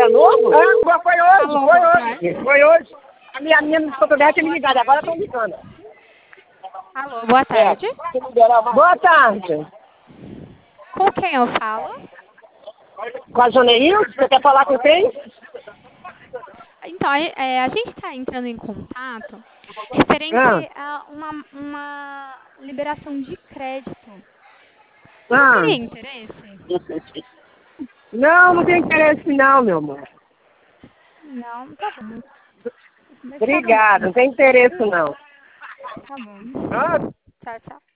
É novo? Foi Alô, hoje. Foi hoje. A minha menina do Cotonete tinha me ligado, agora estão ligando. Alô, boa tarde. Boa tarde. Com quem eu falo? Com a Joneil, você quer falar com quem? Então, a gente está entrando em contato referente a uma liberação de crédito. Você teria interesse? Não, não tem interesse não, meu amor. Não, tá bom. Deixa eu Obrigada, não tem interesse não. Tá bom. Ah, Tchau, tchau.